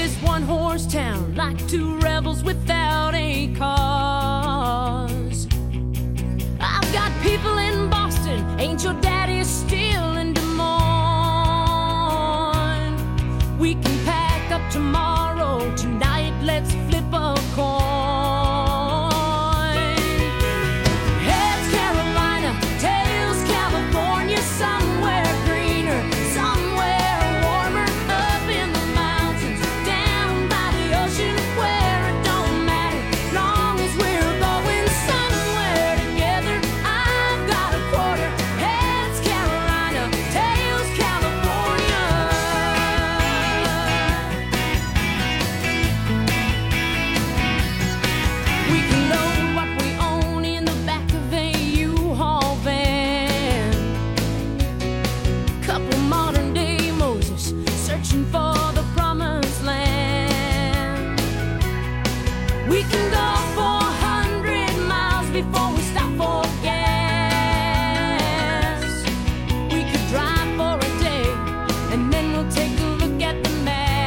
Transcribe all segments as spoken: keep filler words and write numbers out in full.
this one-horse town like two rebels without a cause. I've got people in Boston, ain't your daddy still in Des Moines? We can pack up tomorrow, tonight let's flip a coin. Heads Carolina, tails California, somewhere greener, somewhere warmer, up in the mountains, down by the ocean, where it don't matter, long as we're going somewhere together. I've got a quarter. Heads Carolina, tails California. We can load what we own in the back of a U-Haul van. Couple modern day Moses searching for the promised land. We can go four hundred miles before we stop for gas. We could drive for a day and then we'll take a look at the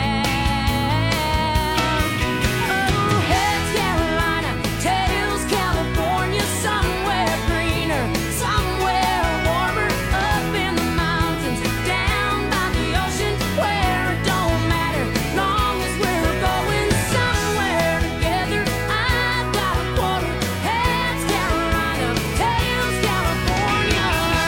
map. Oh, heads Carolina, tails California, somewhere greener, somewhere warmer, up in the mountains, down by the ocean, where it don't matter, long as we're going somewhere together. I've got a quarter. Heads Carolina, tails California.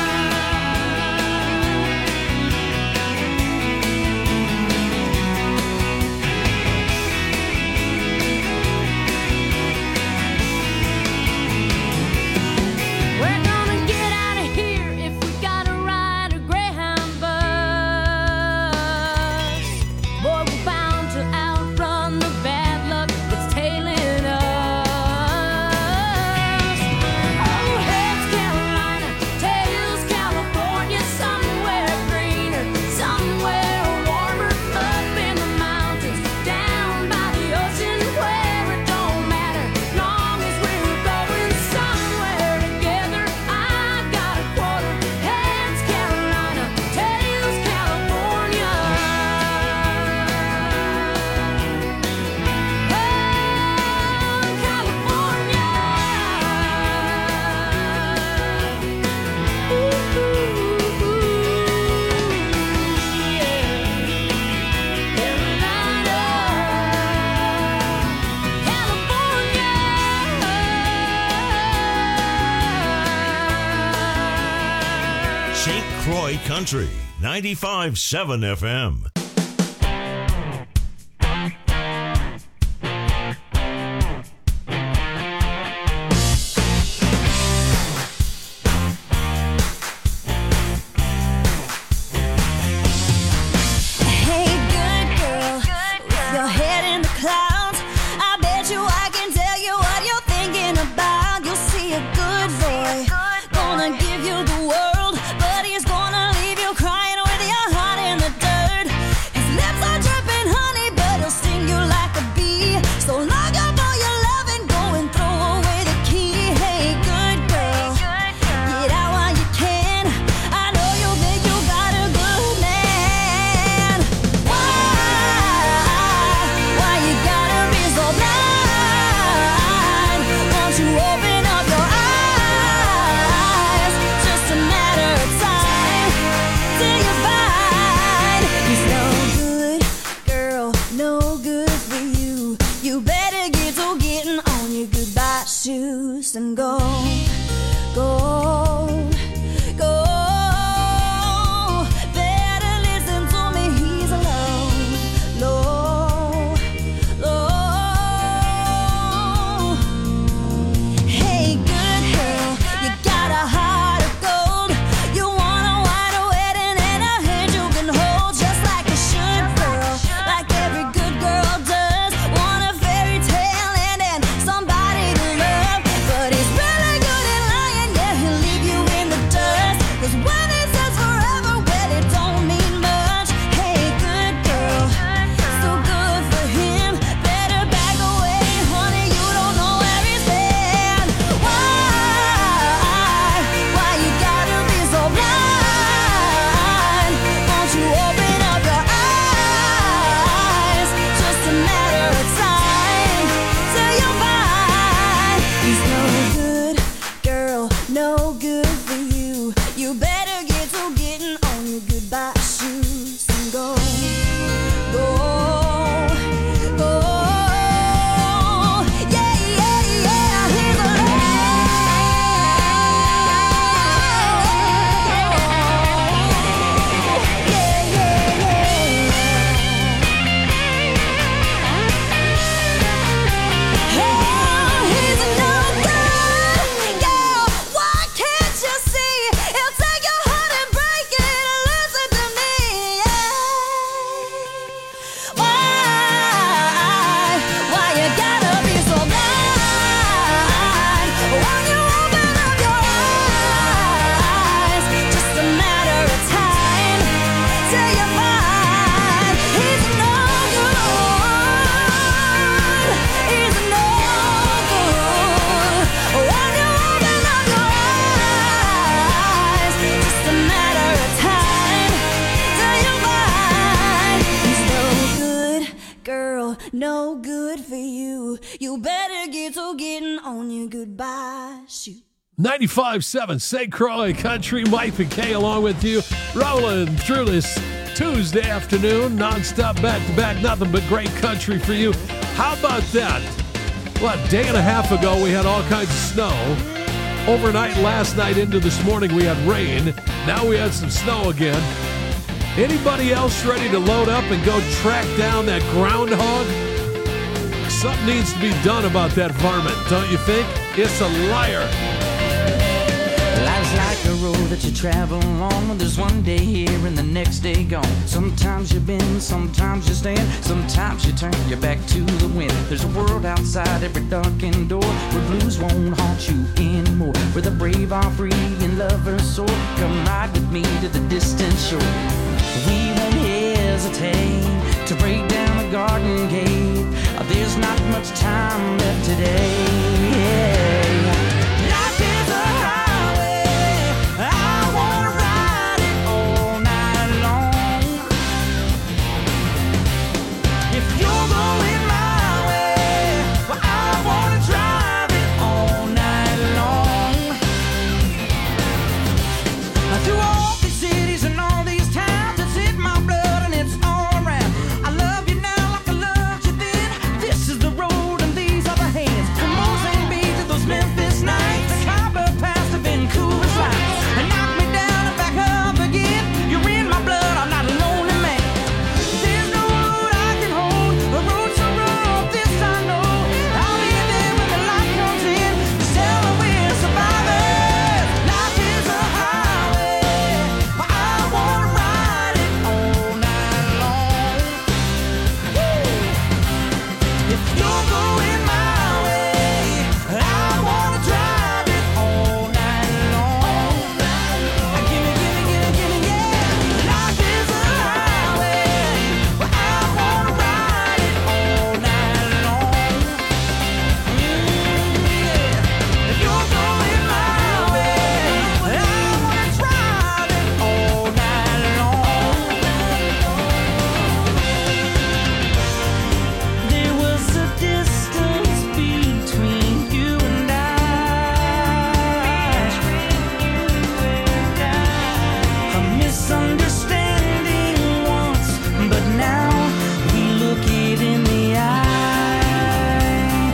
We're gonna get out of here if we gotta ride a Greyhound bus. Boy, we're bound to outrun the bad luck that's tailing us. Oh, heads Carolina, tails California, somewhere greener, somewhere warmer, up in the mountains, down by the ocean, where it don't matter, long as we're going somewhere together. I've got a quarter. Heads Carolina, tails California. Oh, California. Ooh, ooh, ooh, yeah. Carolina, California. Saint Croix Country, ninety-five point seven F M. Hey, good girl, with your head in the clouds, I bet you I can tell you what you're thinking about. You'll see a good boy, gonna give you the world, but he's gonna leave you crying with your heart in the dirt. girl, no good for you. You better get to getting on your goodbye shoe. ninety-five point seven Saint Croix Country. Mike and Kay along with you, rolling through this Tuesday afternoon, non-stop, back-to-back, nothing but great country for you. How about that? What, a day and a half ago, we had all kinds of snow. Overnight last night into this morning, we had rain. Now we had some snow again. Anybody else ready to load up and go track down that groundhog? Something needs to be done about that varmint, don't you think? It's a liar. Life's like a road that you travel along. There's one day here and the next day gone. Sometimes you bend, sometimes you stand, sometimes you turn your back to the wind. There's a world outside every darkened door where blues won't haunt you anymore, where the brave are free and lovers soar. Come ride with me to the distant shore. We won't hesitate to break down the garden gate. There's not much time left today. Yeah. Life is a highway. I wanna ride it all night long. If you're going my way, well, I wanna drive it all night long. Through all these cities and all these towns, it's in my blood and it's all around. I love you now like I loved you then. This is the road and these are the hands. From Mozambique Beach to those Memphis nights, the Khyber Pass to Vancouver slides, and knock me down and back up again. You're in my blood, I'm not a lonely man. There's no road I can hold, a road so rough, this I know. I'll be there when the light comes in. Still we're survivors. Life is a highway, but I wanna ride it all night long. If you're going my way, I wanna drive it all night long. Gimme, gimme, gimme, gimme, yeah. Life is a highway, but I wanna ride it all night long. Yeah. If you're going my way, I wanna drive it all night long. There was a distance between you and I, a misunderstanding once, but now we look it in the eye.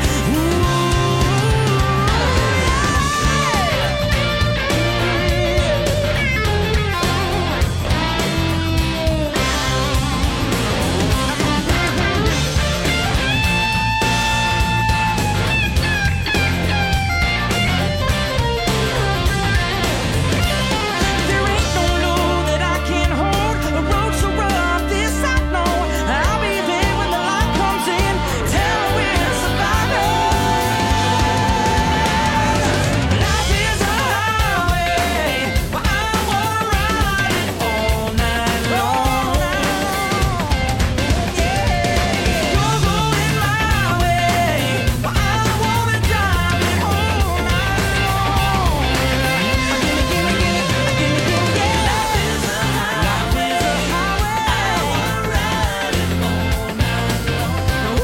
There ain't no load that I can't hold, a road so rough, this I know. I'll be there when the light comes in. Tell me we're survivors. Life is a highway, but I wanna ride it all night long. Yeah, you're going my way, but I wanna drive it all night long. Gimme, gimme, gimme, gimme, gimme, yeah. Life is a highway, I wanna ride it all night long.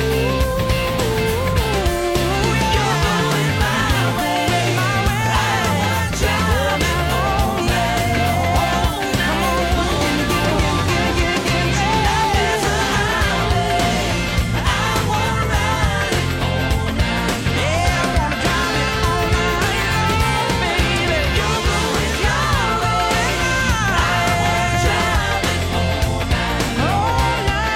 You're going my way, my way, I wanna drive it all night long. Come on, gimme, gimme, gimme, gimme, gimme, gimme, life is a highway, I wanna ride it all night. Yeah, I wanna drive it all night long, baby. You're going your way, I wanna drive it all night, all night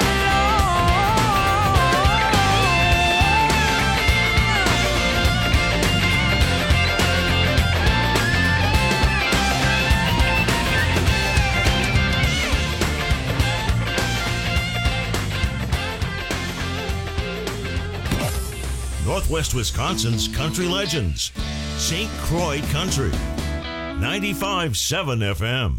Northwest Wisconsin's country legends. Saint Croix Country. ninety-five point seven F M.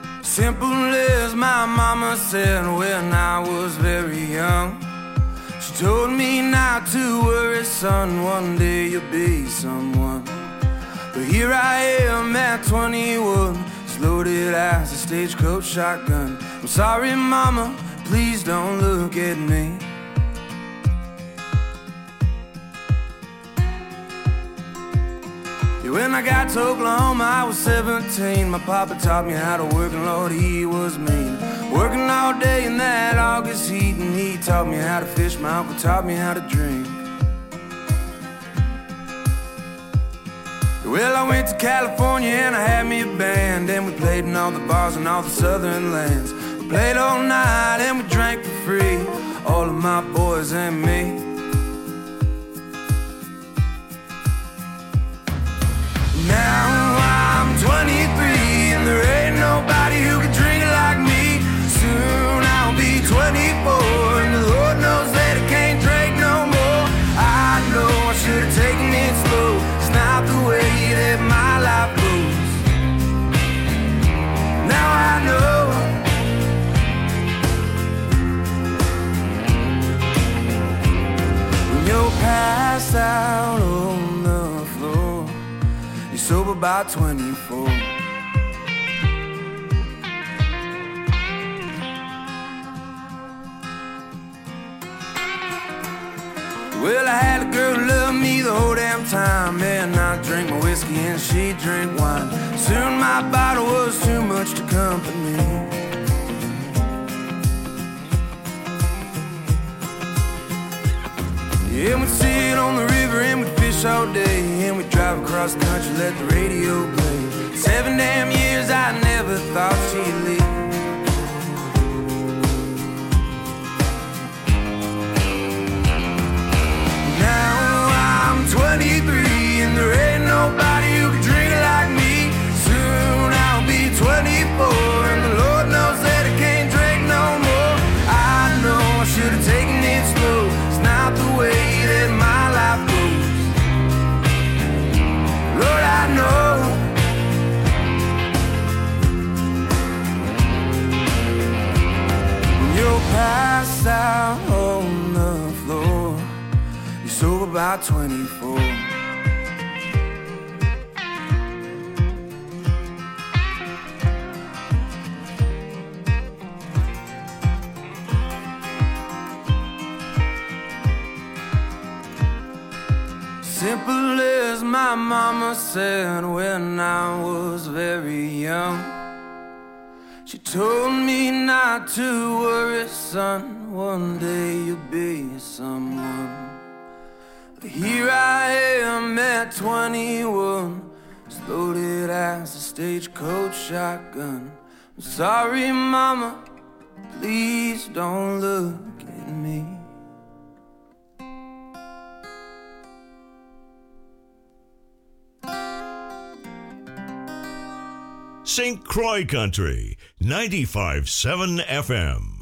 Simple as my mama said when I was very young. She Told me not to worry, son, one day you'll be someone. But here I am at twenty-one, as loaded as a stagecoach shotgun. I'm sorry, mama, please don't look at me. Yeah, when I got to Oklahoma, I was seventeen. My papa taught me how to work, and Lord, he was mean. Working all day in that August heat, and he taught me how to fish. My uncle taught me how to drink. Well, I went to California and I had me a band, and we played in all the bars in all the southern lands. We played all night and we drank for free, all of my boys and me. Now I'm twenty-three and there ain't nobody who can drink it like me. Soon I'll be twenty-four and the Lord knows that I can't drink no more. I know I should have taken it slow. It's not the way that my life goes. Now I know. When you're passed out on the floor, you're sober by twenty-four. Well, I had a girl who loved me the whole damn time, and I drank my whiskey and she drank wine. Soon my bottle was too much to comfort me. Yeah, we'd sit on the river and we'd fish all day, and we'd drive across the country, let the radio play. Seven damn years I never thought she'd leave. twenty-three and there ain't nobody who can drink it like me. Soon I'll be twenty-four and the Lord knows that I can't drink no more. I know I should have taken it slow. It's not the way that my life goes. Lord, I know. When you're passed out on the floor, you're sober by twenty-four. Simple as my mama said when I was very young. She told me not to worry, son, one day you'll be someone. But here I am at twenty-one, as loaded as a stagecoach shotgun. I'm sorry, mama, please don't look at me. Saint Croix Country, ninety-five point seven F M.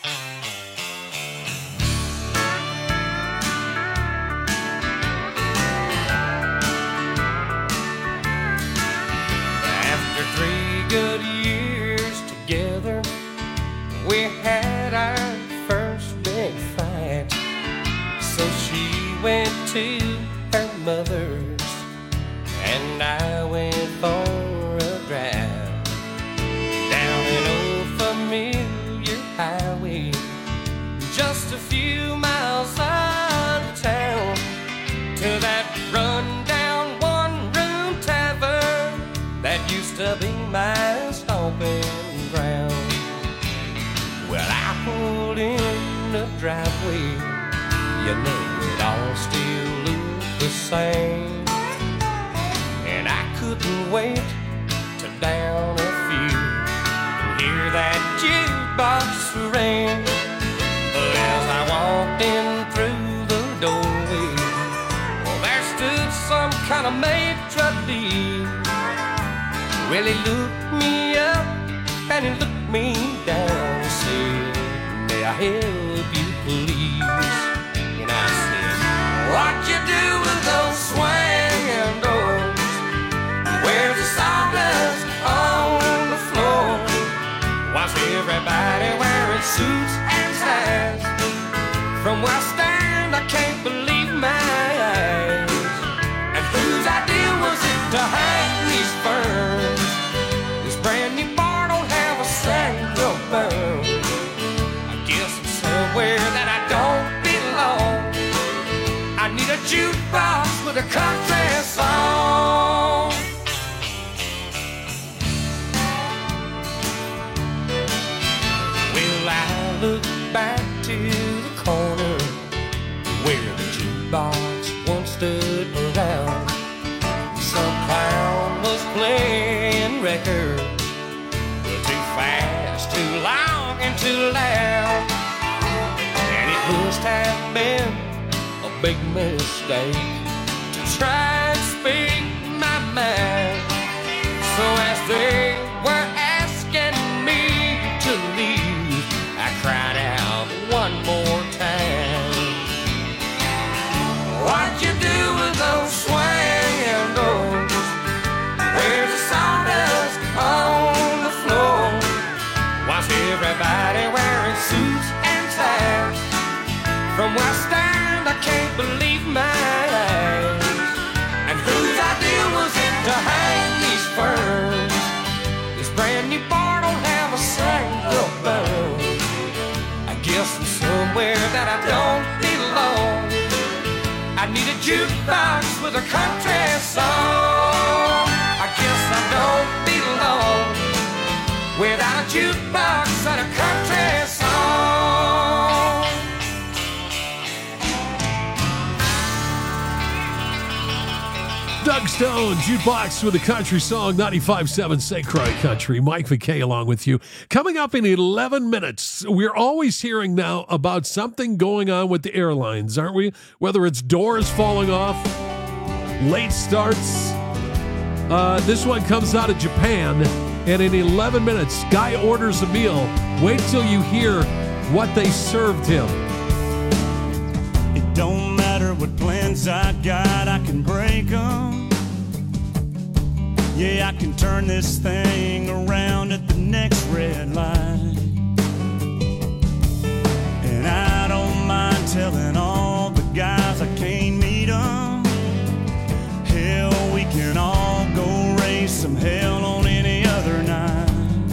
After three good years together, we had our first big fight. So she went to her mother's and I went for a drive down an old familiar highway, just a few miles out of town, to that run-down one-room tavern that used to be my stomping ground. Well, I pulled in the driveway, you know it all still looked the same, and I couldn't wait to down a few and hear that jukebox ring. But as I walked in through the doorway, well, there stood some kind of maitre d'. Well, he looked me up and he looked me down and said, "May I help you, please?" And I said, "What you do with those swinging doors? Where's the sawdust on the floor? Why's everybody wearing suits and ties from West End jukebox once stood around. Some clown was playing records, too fast, too long, and too loud. And it must have been a big mistake to try and speak my mind. So as they were asking me to leave, I cried out one more time. What you do with those swinging doors? Where's the sawdust on the floor? Why's everybody wearing suits and ties? From where I stand, I can't believe my eyes. And whose idea was it to hang these ferns? This brand new bar don't have a single bone. I guess I'm somewhere that I don't belong. I need a jukebox with a country song. I guess I don't belong without a jukebox and a country song. Doug Stone, Jukebox with a country song, ninety-five point seven Saint Croix Country. Mike McKay along with you. Coming up in eleven minutes, we're always hearing now about something going on with the airlines, aren't we? Whether it's doors falling off, late starts. Uh, this one comes out of Japan, and in eleven minutes, guy orders a meal. Wait till you hear what they served him. It don't matter what plans I got, I can break them. Yeah, I can turn this thing around at the next red light. And I don't mind telling all the guys I can't meet them. Hell, we can all go raise some hell on any other night.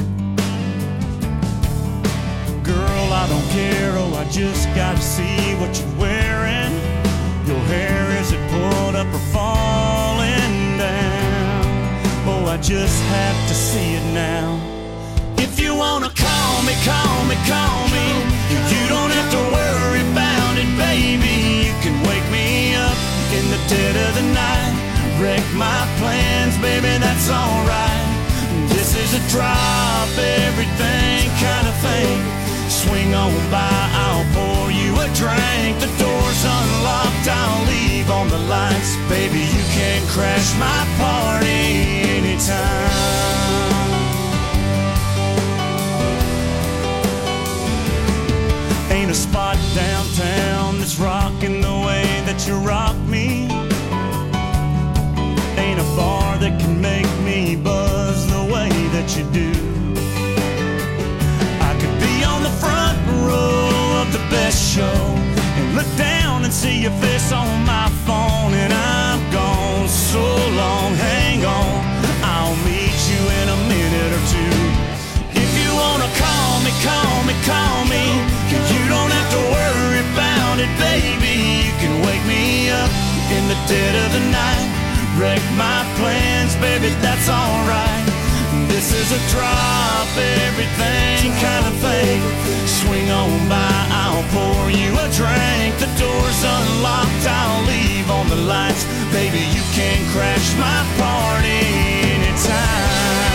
Girl, I don't care, oh, I just gotta see what you're wearing. Your hair, is it pulled up or falling down? Oh, I just have to see it now. If you wanna call me, call me, call me. You don't have to worry about it, baby. You can wake me up in the dead of the night. Wreck my plans, baby, that's alright. This is a drop everything kind of thing. Swing on by, I'll pour you a drink. The door's unlocked, I'll leave on the lights. Baby, you can crash my party anytime. Ain't a spot downtown that's rocking the way that you rock me. Ain't a bar that can make me buzz the way that you do. On the front row of the best show and look down and see your face on my phone, and I'm gone so long, hang on, I'll meet you in a minute or two. If you wanna call me, call me, call me. You don't have to worry about it, baby. You can wake me up in the dead of the night. Wreck my plans, baby, that's alright. This is a drop everything kind of thing. Swing on by, I'll pour you a drink. The door's unlocked, I'll leave on the lights. Baby, you can crash my party anytime.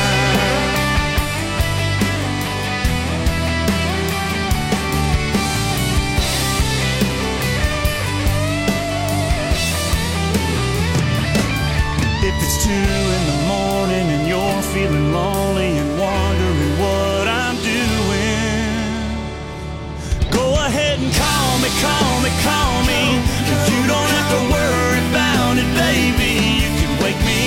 If it's two in the morning and you're feeling lonely and wondering what I'm doing, go ahead and call me, call me, call me. You don't have to worry about it, baby. You can wake me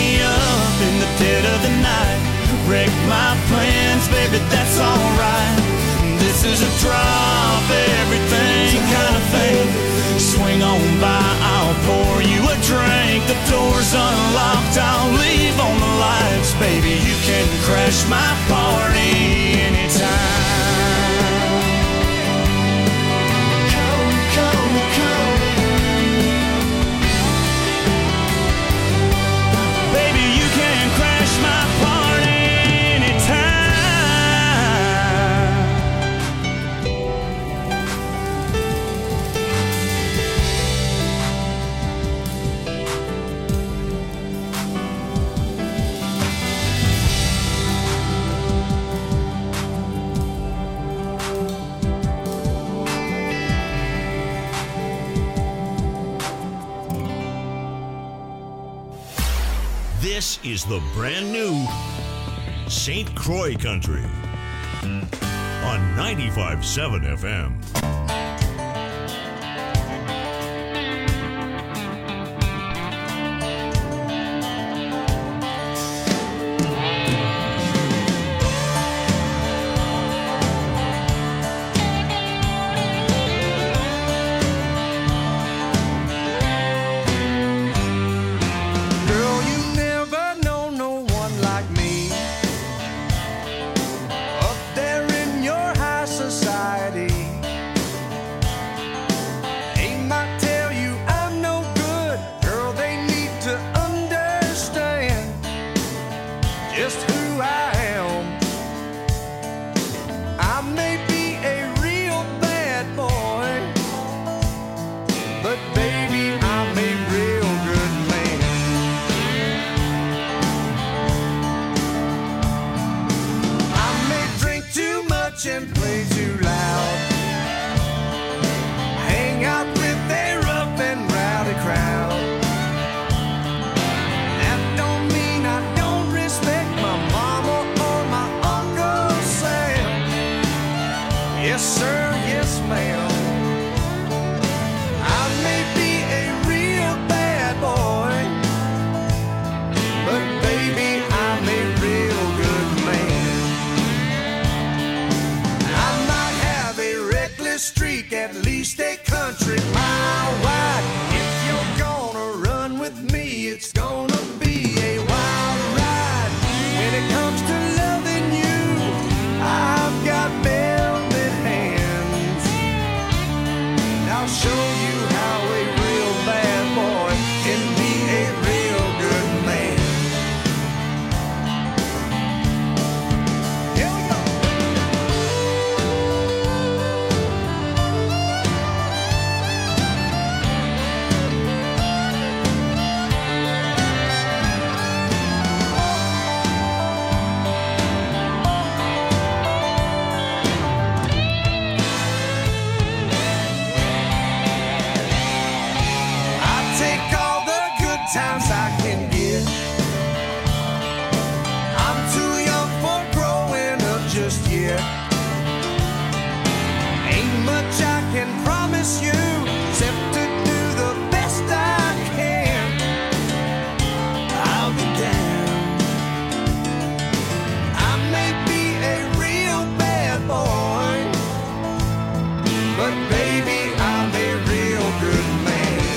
This is the brand new Saint Croix Country on ninety-five point seven F M. And play too loud. Hang out with a rough and rowdy crowd. That don't mean I don't respect my mama or my Uncle Sam. Yes sir, yes ma'am. I may be a real bad boy, but baby I'm a real good man. Streak, at least a country mile wide. If you're gonna run with me, it's gonna be a wild ride. When it comes to loving you, I've got velvet hands. And I'll show you how a real bad boy can be a real good man. Here we go. Times I can get. I'm too young for growing up just yet. Ain't much I can promise you except to do the best I can. I'll be damned. I may be a real bad boy, but baby I'm a real good man.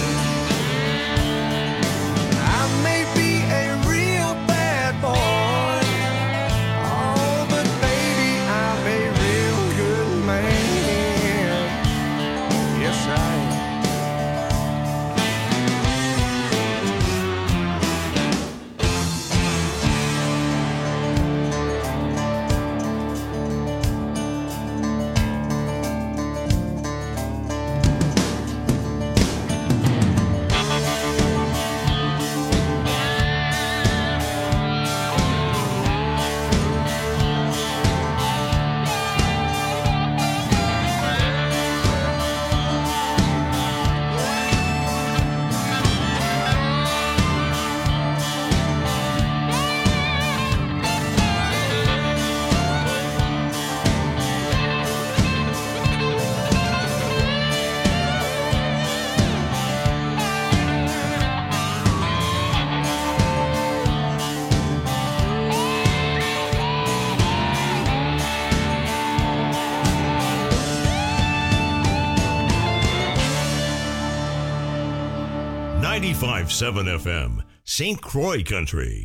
ninety-five point seven F M, Saint Croix Country.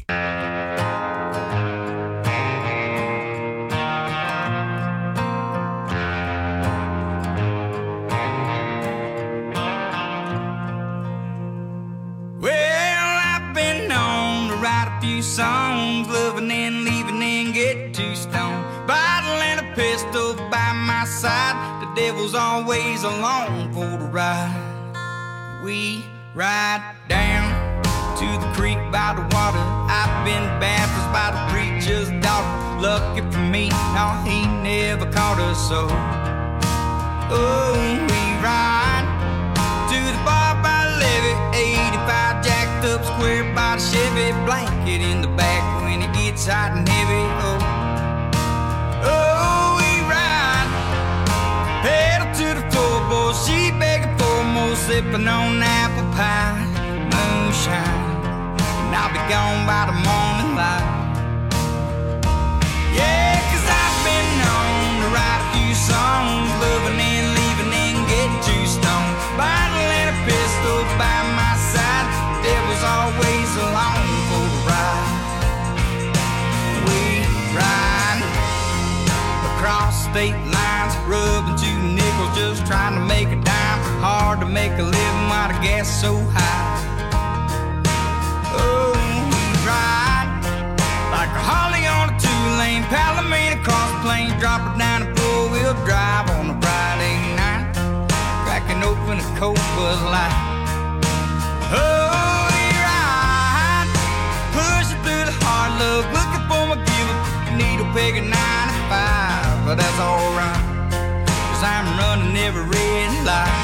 Well, I've been known to write a few songs, loving and leaving and get too stoned. Bottle and a pistol by my side, the devil's always along for the ride. We ride down to the creek by the water. I've been baptized by the preacher's daughter. Lucky for me, no, he never caught us so. Oh, we ride to the bar by the levee, eighty-five jacked up square by the Chevy, blanket in the back when it gets hot and heavy. Oh, oh, we ride, pedal to the floor, boy. She begging for more, sipping on apple pie, moonshine, and I'll be gone by the morning light. Yeah, 'cause I've been known to write a few songs, loving and leaving and get too stoned. Bottle and a pistol by my side, there was always along for the ride. We ride across state lines, rubbing two nickels, just trying to make a dime. Hard to make a living while the gas is so high. Oh, we ride like a Harley on a two-lane Palomino cross plain, drop it down a four-wheel drive on a Friday night, cracking open a cold Bud Light. Oh, we ride, pushing through the hard luck, looking for my given needle peg at ninety-five, but that's alright, 'cause I'm running every red light.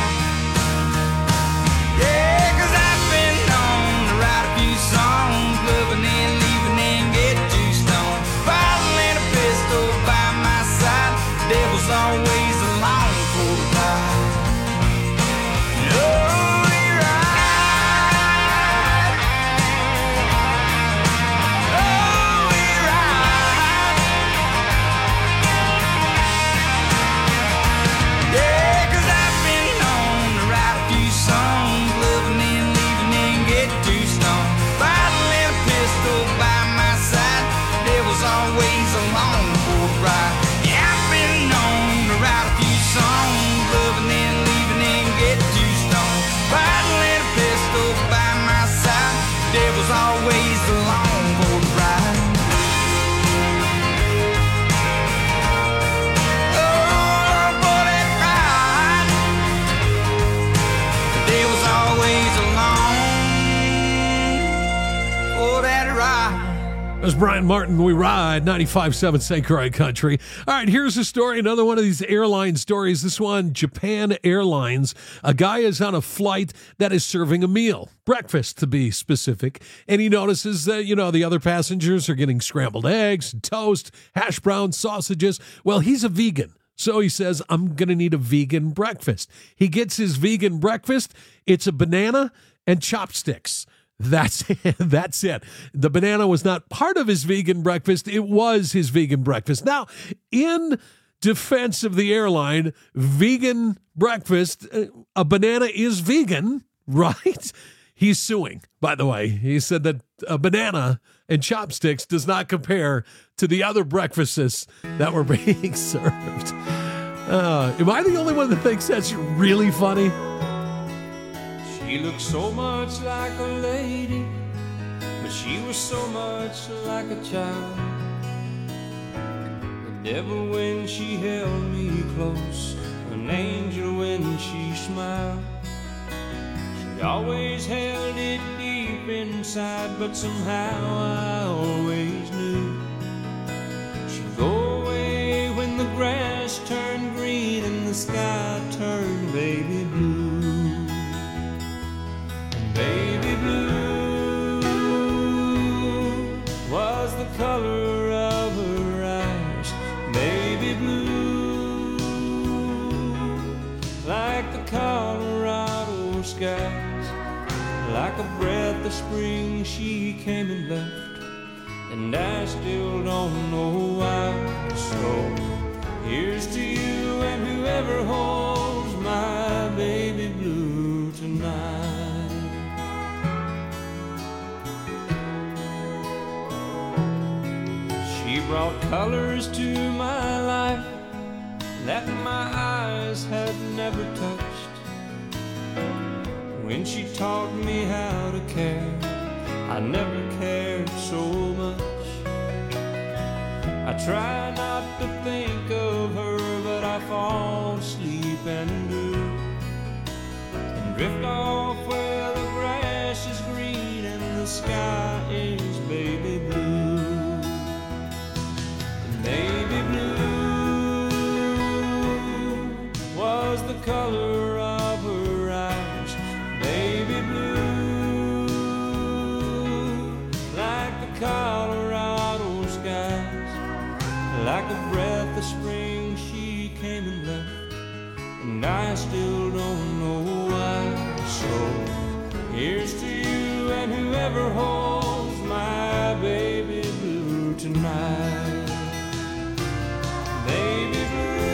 Yeah, 'cause I've been known to write a few songs, loving and leaving and get too stoned. Bottle and a pistol by my side, devil's always along for the ride. Oh, we ride. Oh, we ride. Yeah, 'cause I've been known to write a few songs, loving and leaving and get too stoned. Bottle and a pistol by my side, devil's always along for the ride. Yeah, I've been known to write a few songs, loving and leaving and get too stoned. Bottle and a pistol by my side, devil's always along for the ride. Oh, for that ride, the devil's always along for that ride. That's Brian Martin. We ride ninety-five point seven Saint Croix Country. All right, here's a story, another one of these airline stories. This one, Japan Airlines. A guy is on a flight that is serving a meal, breakfast to be specific, and he notices that, you know, the other passengers are getting scrambled eggs, toast, hash browns, sausages. Well, he's a vegan. So he says, I'm going to need a vegan breakfast. He gets his vegan breakfast. It's a banana and chopsticks. That's it. That's it. The banana was not part of his vegan breakfast. It was his vegan breakfast. Now, in defense of the airline, vegan breakfast, a banana is vegan, right? He's suing, by the way. He said that a banana and chopsticks does not compare to the other breakfasts that were being served. Uh, am I the only one that thinks that's really funny? She looked so much like a lady, but she was so much like a child. The devil when she held me close, an angel when she smiled. She always held it deep inside, but somehow I always knew she'd go away when the grass turned green and the sky turned baby blue. Baby blue was the color of her eyes. Baby blue, like the Colorado skies. Like a breath of spring she came and left, and I still don't know why. So here's to you and whoever holds my baby blue tonight. She brought colors to my life that my eyes had never touched. When she taught me how to care, I never cared so much. I try not to think of her, but I fall asleep and do, and drift off where the grass is green and the sky is baby blue. Baby blue was the color of her eyes. Baby blue, whoever holds my baby blue tonight. Baby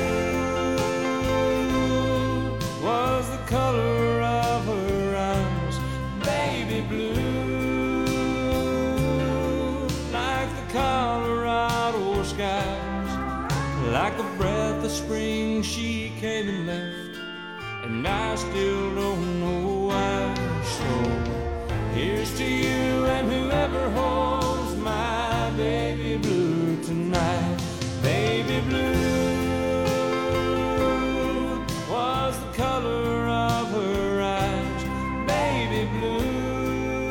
blue was the color of her eyes. Baby blue, like the Colorado skies. Like a breath of spring she came and left, and I still don't know why. So here's to you and whoever holds my baby blue tonight. Baby blue was the color of her eyes. Baby blue,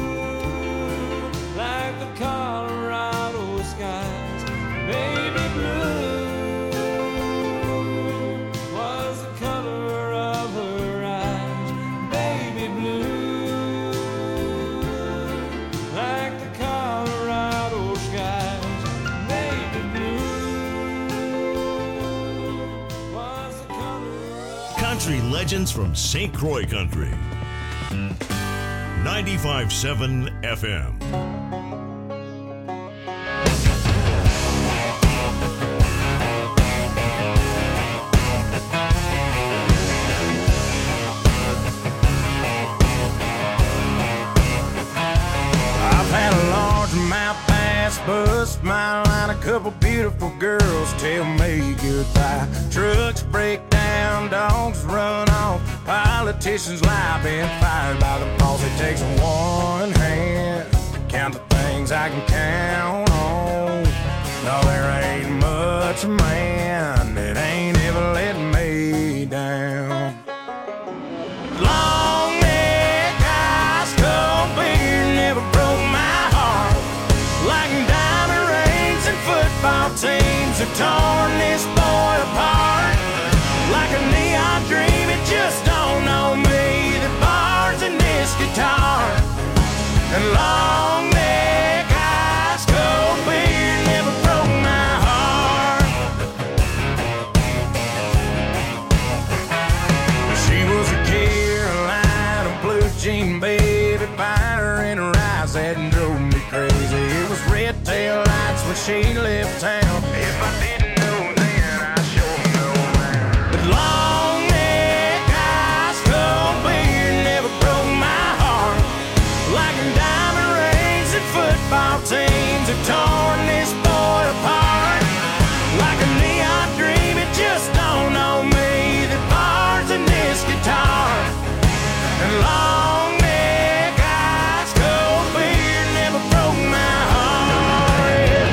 like the Colorado skies. Baby blue was the color of her eyes. Baby blue, like the Colorado skies. Baby blue was the color of... Country legends from Saint Croix Country. ninety-five point seven F M. Bust my line, a couple beautiful girls tell me goodbye. Trucks break down, dogs run off, politicians lie, been fired by the boss. It takes one hand to count the things I can count on. No, there ain't much man that ain't ever let me down. Long neck, ice cold beer never broke my heart. Like diamond rings and football teams have torn this boy apart. Like a neon dream, it just don't know me. The bars in this guitar and long neck, ice cold beer never broke my heart. She was a Carolina blue jean baby, fire in her eyes that drove me crazy. It was red tail lights when she left town. If I didn't know then, I sure know now. But long neck, ice cold beer never broke my heart. Like diamond rings and football teams have torn this boy apart. Like a neon dream, it just don't know me. The bars in this guitar and long neck, ice cold beer never broke my heart.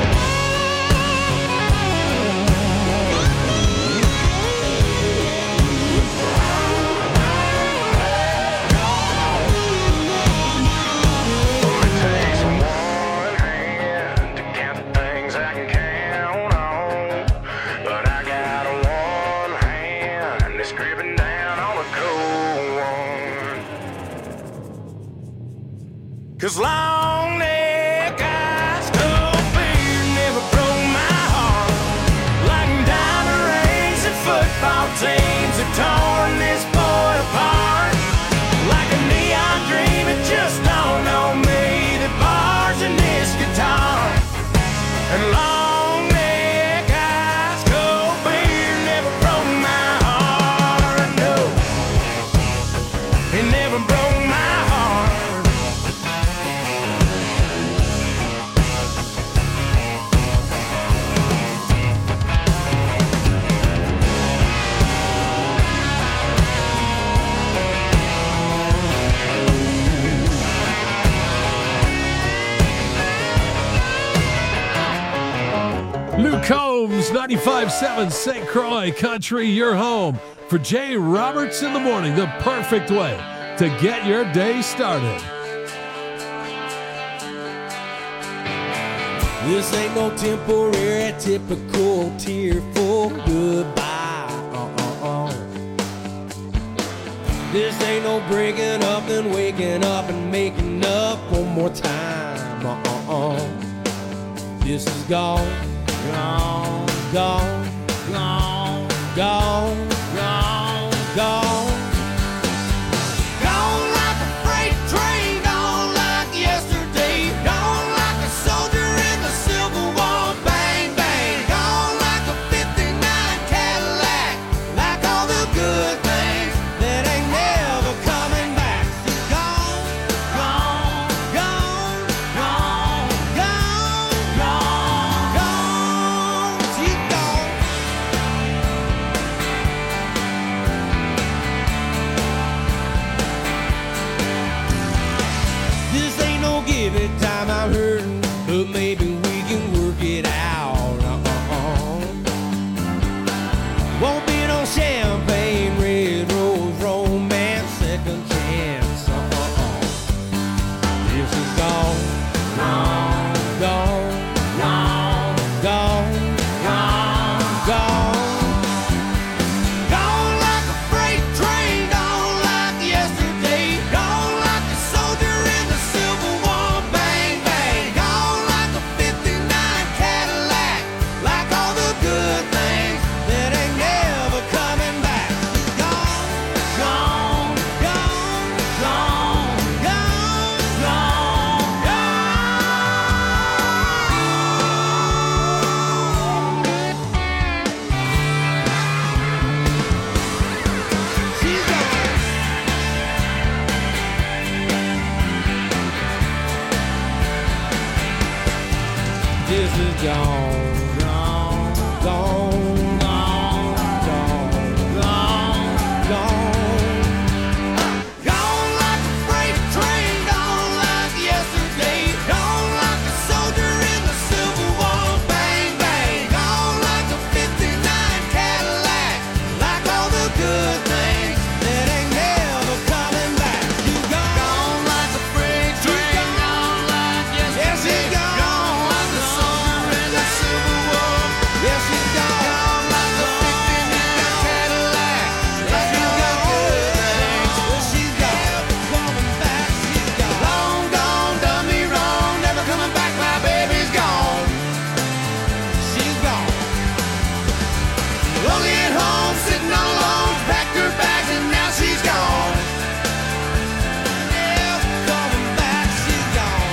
It takes one hand to count the things I can count on, but I got one hand that's gripping down on a cold one. 'Cause long neck, ice cold beer never broke my heart. Like diamond rings and football teams have torn this boy apart. Like a neon dream, it just don't know me. The bars in this guitar and long neck, ice cold beer never broke my heart. No, it never broke my heart. Luke Combs, ninety-five point seven Saint Croix Country, your home for Jay Roberts in the morning, the perfect way to get your day started. This ain't no temporary, typical tearful goodbye. Uh-uh-uh. This ain't no breaking up and waking up and making up one more time. Uh-uh-uh. This is gone, gone, gone, gone, gone, gone, gone. Gone like a freight train, gone like yesterday. is gone, gone, gone, gone, gone, gone, gone. Gone like a freight train, gone like yesterday, gone like a soldier in the Civil War. Bang, bang, gone like a fifty-nine Cadillac, like all the good things that ain't never coming back. You gone, gone like a freight train, gone like yesterday, gone like a soldier in the Civil War. Yes, he's gone, gone like a fifty-nine Cadillac, like all the good things. Well, she's gone, coming back, she's gone. Long gone, done me wrong, never coming back, my baby's gone. She's gone. Lonely at home, sitting all alone, packed her bags and now she's gone. Never coming back, she's gone.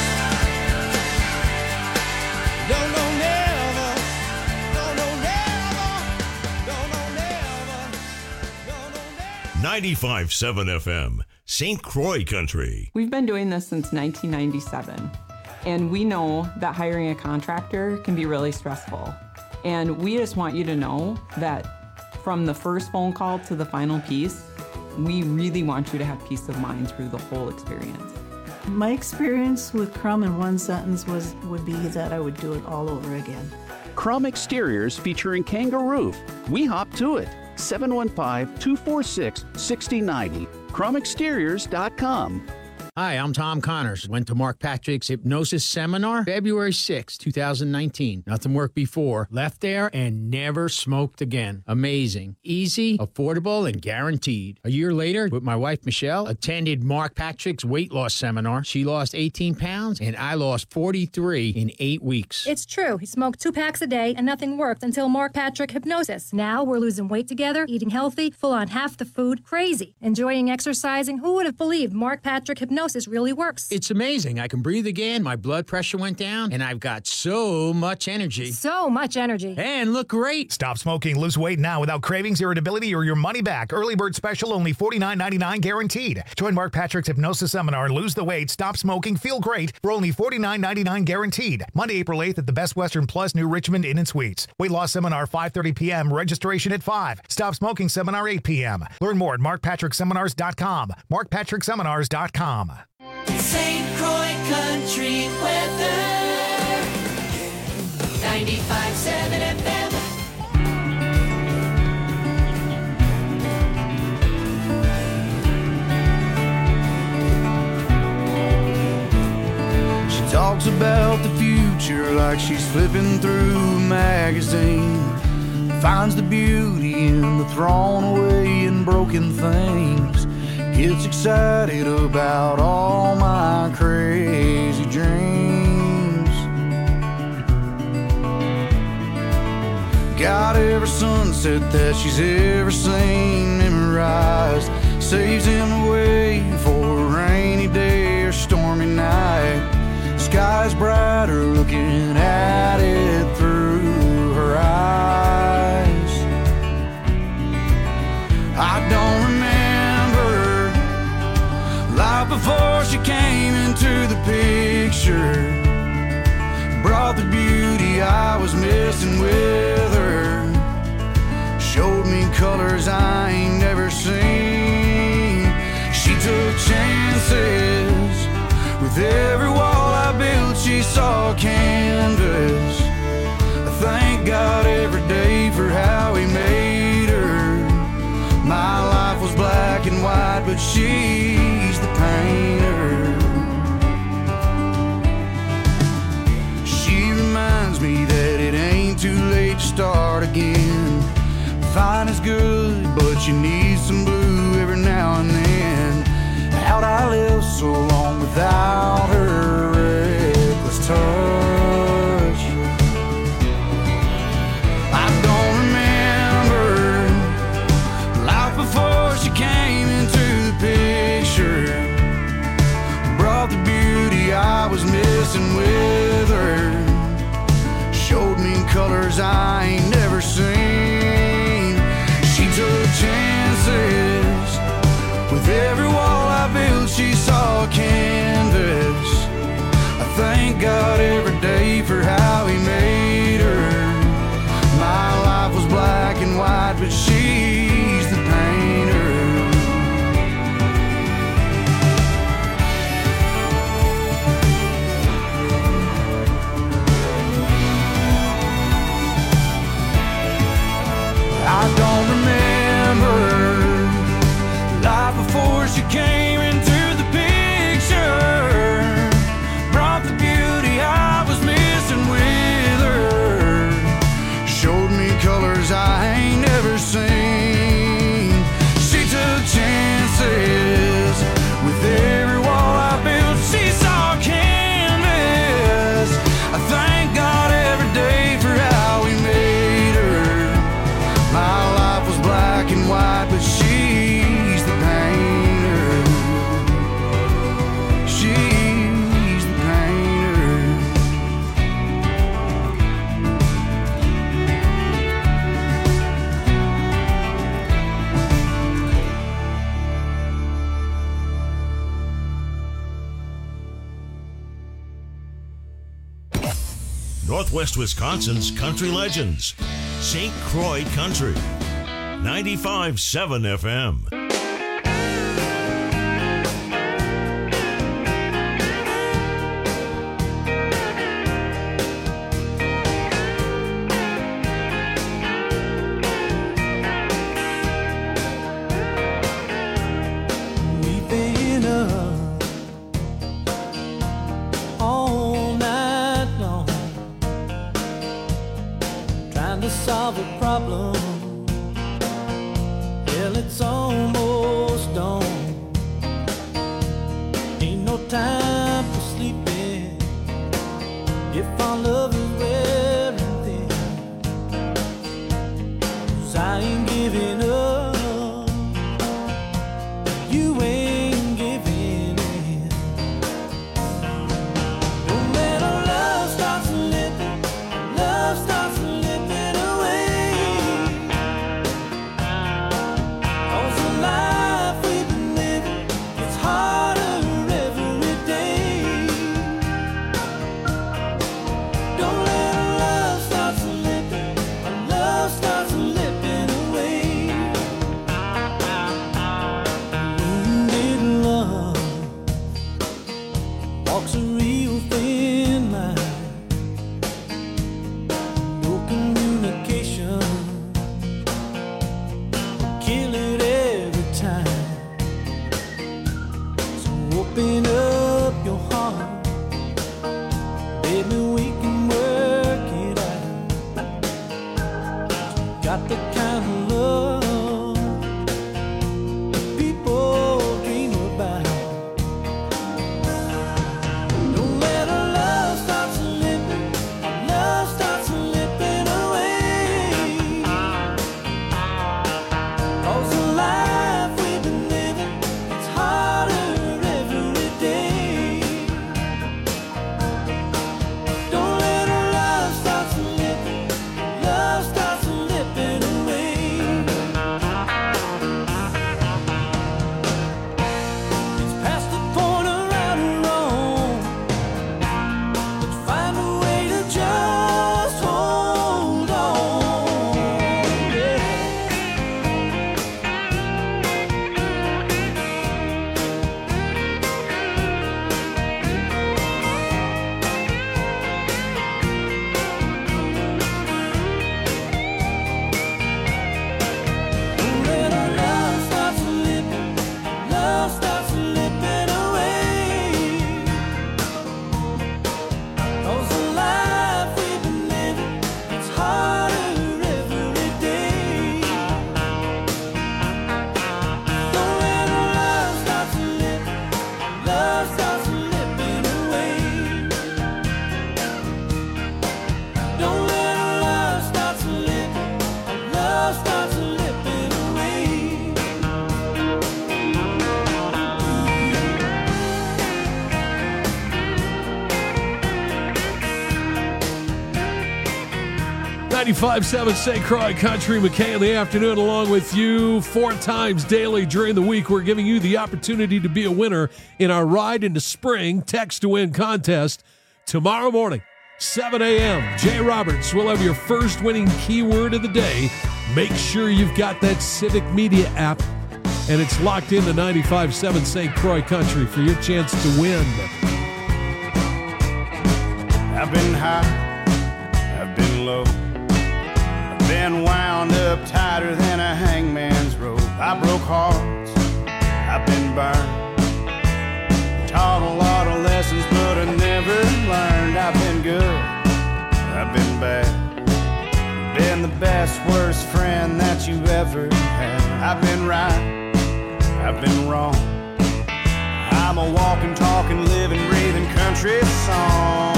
No, no, never. No, no, never. No, no, never. No, no, never. ninety-five point seven F M, Saint Croix Country. We've been doing this since nineteen ninety-seven, and we know that hiring a contractor can be really stressful. And we just want you to know that from the first phone call to the final piece, we really want you to have peace of mind through the whole experience. My experience with Crum in one sentence was would be that I would do it all over again. Crum Exteriors featuring Kangaroo. We hop to it. seven one five, two four six, six zero nine zero. crum exteriors dot com. Hi, I'm Tom Connors. Went to Mark Patrick's hypnosis seminar February sixth, twenty nineteen. Nothing worked before. Left there and never smoked again. Amazing. Easy, affordable, and guaranteed. A year later, with my wife Michelle, attended Mark Patrick's weight loss seminar. She lost eighteen pounds and I lost forty-three in eight weeks. It's true. He smoked two packs a day and nothing worked until Mark Patrick Hypnosis. Now we're losing weight together, eating healthy, full on half the food, crazy. Enjoying exercising. Who would have believed Mark Patrick Hypnosis really works? It's amazing. I can breathe again, my blood pressure went down, and I've got so much energy. So much energy. And look great. Stop smoking, lose weight now without cravings, irritability, or your money back. Early bird special, only forty-nine ninety-nine guaranteed. Join Mark Patrick's hypnosis seminar and lose the weight, stop smoking, feel great for only forty-nine ninety-nine guaranteed. Monday, April eighth at the Best Western Plus New Richmond Inn and Suites. Weight loss seminar five thirty p.m. Registration at five. Stop smoking seminar eight p.m. Learn more at mark patrick seminars dot com. mark patrick seminars dot com. Saint Croix Country weather. ninety-five point seven F M. She talks about the future like she's flipping through a magazine. Finds the beauty in the thrown away and broken things. Gets excited about all my crazy dreams. Got every sunset that she's ever seen memorized. Saves him away for a rainy day or stormy night. Sky's brighter looking at it through her eyes. I don't remember life before she came into the picture. Brought the beauty I was missing with her. Showed me colors I ain't never seen. She took chances. With every wall I built she saw canvas. I thank God every day for how he made her. My life was black and white, but she's the painter. She reminds me that it ain't too late to start again. Fine is good, but you need some blue every now and then. How'd I live so long without her reckless touch? I don't remember life before she came into the picture. Brought the beauty I was missing with her. Showed me colors I ain't never seen. She took chances. With every wall I built she saw canvas. I thank God every day for how he Northwest Wisconsin's country legends. Saint Croix Country. ninety-five point seven F M. We've been up all night long, trying to solve a problem. Well, it's almost dawn. Ain't no time for sleeping if our love is wearing thin. 'Cause I ain't giving up. You ain't giving in. Don't let our love start slipping. Love starts slipping away. 'Cause the life we've been living, it's harder every day. Don't let our love start slipping. Our love starts slipping away. Wounded love walks a real thin line. No communication, kill it every time. So open up your heart, baby, we can work it out. Got the kind of love people dream about. Don't let our love start slipping. Our love starts slipping away. 'Cause the life we've been living, it's harder every day. Don't let our love start slipping. Love starts slipping away. It's past the point of right or wrong. Let's find a way to just hold on. Yeah. Don't let our love start slipping. Love starts slipping away. 'Cause the life we've been living, it's harder every day. Don't let our love start slipping. Love starts slipping away. Don't let our love start slipping. Love starts slipping away. ninety-five point seven Saint Croix Country. McKay in the afternoon along with you four times daily during the week. We're giving you the opportunity to be a winner in our Ride into Spring Text to Win contest tomorrow morning, seven a.m. Jay Roberts will have your first winning keyword of the day. Make sure you've got that Civic Media app and it's locked into ninety-five point seven Saint Croix Country for your chance to win. I've been high, I've been low, I've been wound up tighter than a hangman's rope. I broke hearts, I've been burned, taught a lot of lessons but I never learned. I've been good, I've been bad, been the best, worst friend that you ever had. I've been right, I've been wrong, I'm a walking, talking, living, breathing country song.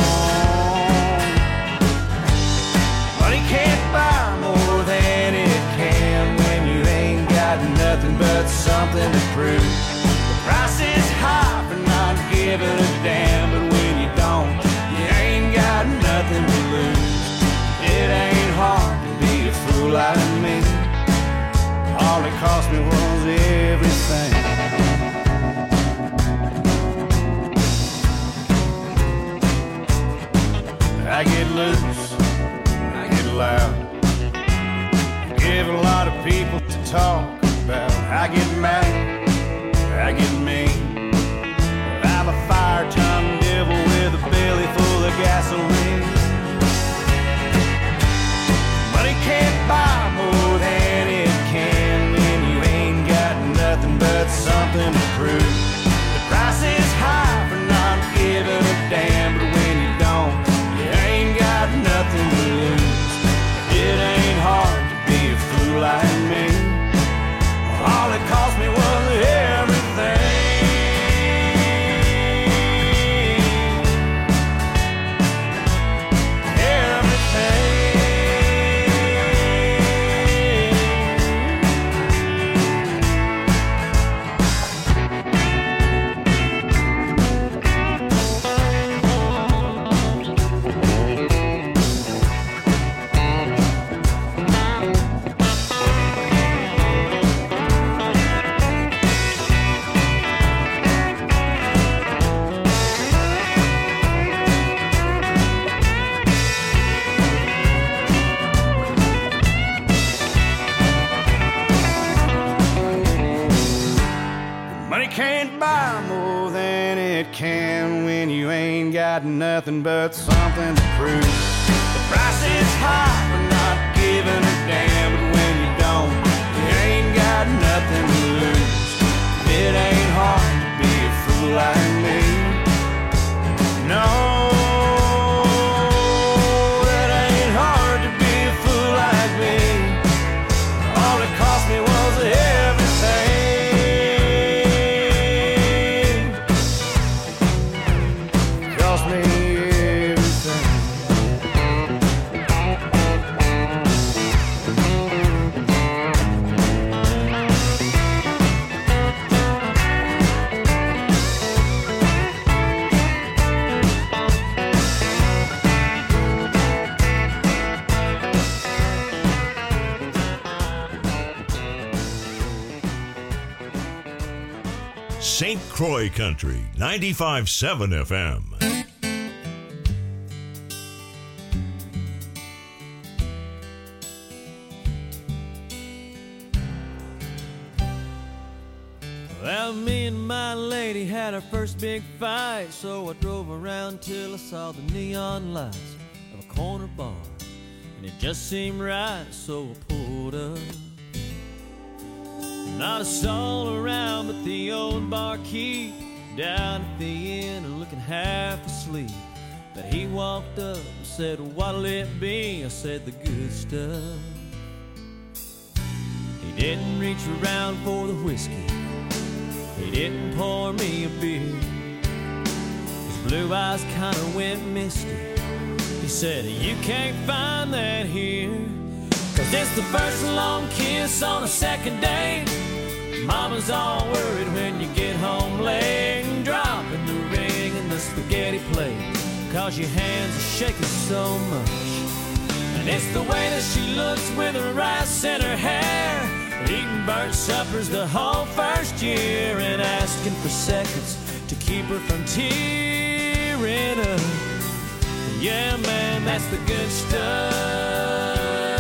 Money can't buy more than it can when you ain't got nothing but something to prove. The price is high for not giving a damn, but when you don't, you ain't got nothing to lose. It ain't hard to be a fool like me. All it cost me was everything. I get loose talk about. I get mad, I get mean. I'm a fire-tongued devil with a belly full of gasoline. Money can't buy more than it can when you ain't got nothing but something to prove. The price is high for not giving a damn, but when you don't, you ain't got nothing to lose. It ain't hard to be a fool like me. All it cost me was everything. Can't buy more than it can when you ain't got nothing but something to prove. The price is high for not giving a damn, but when you don't, you ain't got nothing to lose. It ain't hard to be a fool like me. No, it ain't hard to be a fool like me. All it cost me was everything. Saint Croix Country, ninety-five point seven F M. Well, me and my lady had our first big fight, so I drove around till I saw the neon lights of a corner bar, and it just seemed right, so I pulled up. Not a soul around but the old barkeep down at the inn and looking half asleep. But he walked up and said, "What'll it be?" I said, "The good stuff." He didn't reach around for the whiskey, he didn't pour me a beer. His blue eyes kinda went misty. He said, "You can't find that here, 'cause it's the first long kiss on a second date. Mama's all worried when you get home late, and dropping the ring in the spaghetti plate, 'cause your hands are shaking so much. And it's the way that she looks with her rice in her hair, eating burnt suppers the whole first year, and asking for seconds to keep her from tearing up. Yeah, man, that's the good stuff."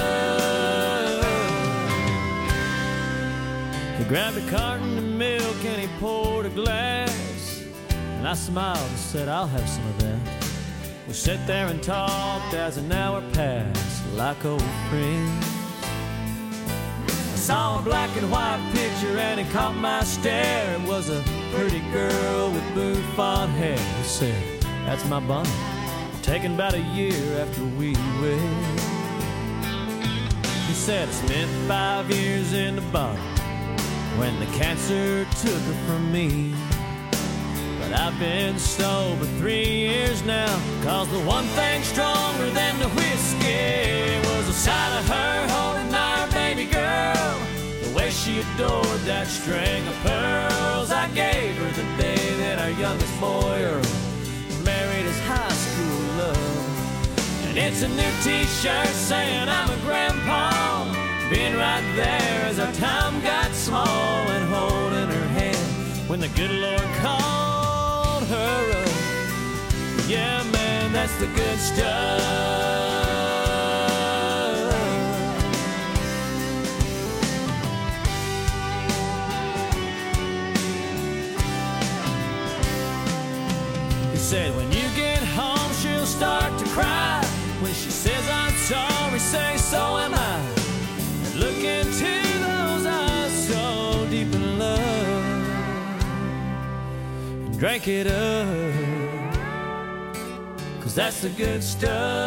He grabbed a carton of milk and he poured a glass, and I smiled and said, "I'll have some of that." We sat there and talked as an hour passed like old friends. I saw a black and white picture and it caught my stare. It was a pretty girl with bouffant hair. He said, "That's my Bonnie, taken about a year after we wed." He said, "I spent five years in the bottom when the cancer took her from me. But I've been sober three years now, 'cause the one thing stronger than the whiskey was the sight of her holding our baby girl. The way she adored that string of pearls I gave her the day that our youngest boy Earl married his high school love. And it's a new t-shirt saying I'm a grandpa, being right there as our time got small, and holding her hand when the good Lord called her up. Yeah, man, that's the good stuff. said when you get home she'll start to cry. When she says I'm sorry, say so am I. And look into those eyes so deep in love and drank it up, 'cause that's the good stuff.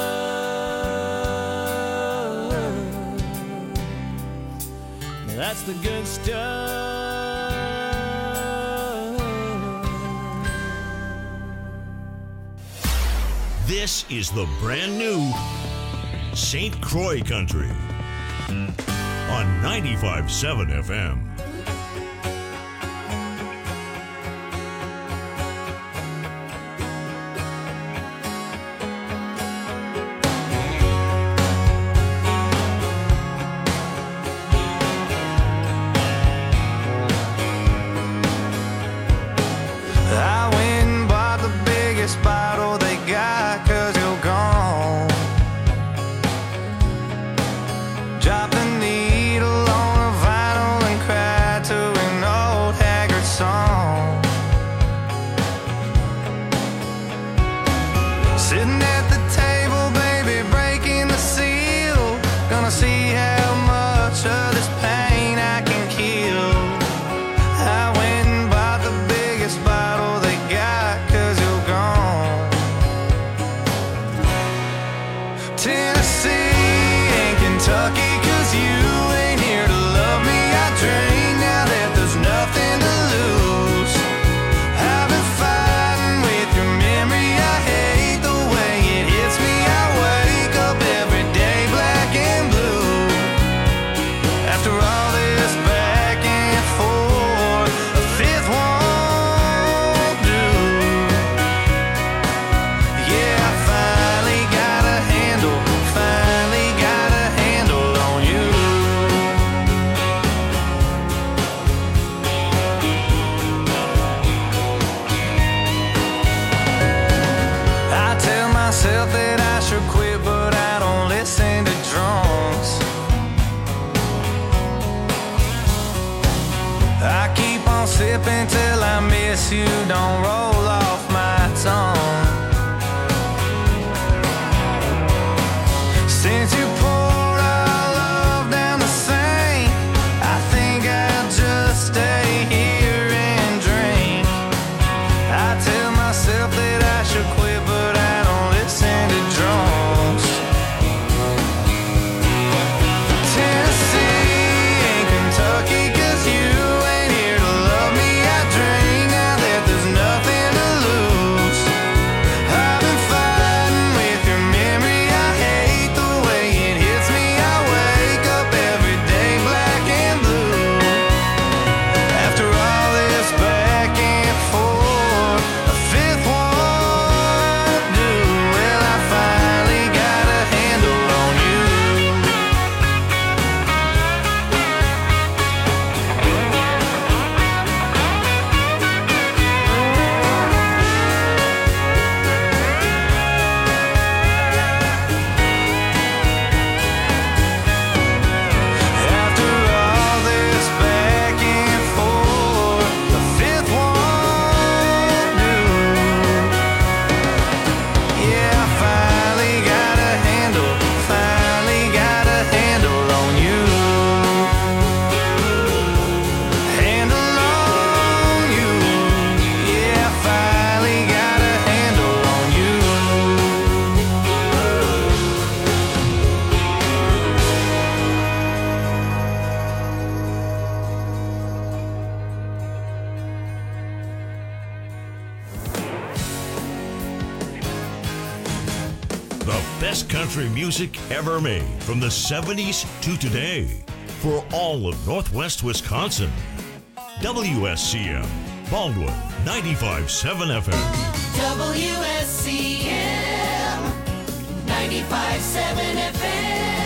Yeah, that's the good stuff. This is the brand new Saint Croix Country on ninety-five point seven F M. I went and bought the biggest bottle they got, 'cause you're gone. Drop the needle on a vinyl and cry to an old haggard song. Sitting at the table, baby, breaking the seal. Gonna see how much of this pain I can kill. I went and bought the biggest bottle they got, 'cause you're gone. Tennessee and Kentucky, 'cause you ain't here to love me. I drink now that there's nothing to lose. I've been fighting with your memory. I hate the way it hits me. I wake up every day black and blue. After all this back and forth, a fifth won't do. Yeah, I finally got a handle, finally got a handle on you. I tell myself that I should quit, but I don't listen to drunks. I keep on sipping till I miss you, don't roll off my tongue. Since you poured our love down the sink, I think I'll just stay here and drink. I tell myself that I should quit, but I don't listen to drunks. Tennessee and Kentucky, 'cause you ain't here to love me. I drink now that there's nothing to lose. I've been fighting with your memory. I hate the way it hits me. I wake up every day black and blue. After all this back and forth, a fifth won't do. Well, I finally got a handle on you. After all this back and forth, the fifth won't do. Yeah, I finally got a handle, finally got a handle on you. Handle on you. Yeah, I finally got a handle on you. The best country music ever made from the seventies to today for all of Northwest Wisconsin. W S C M, Baldwin, ninety-five point seven F M. W S C M ninety-five point seven F M.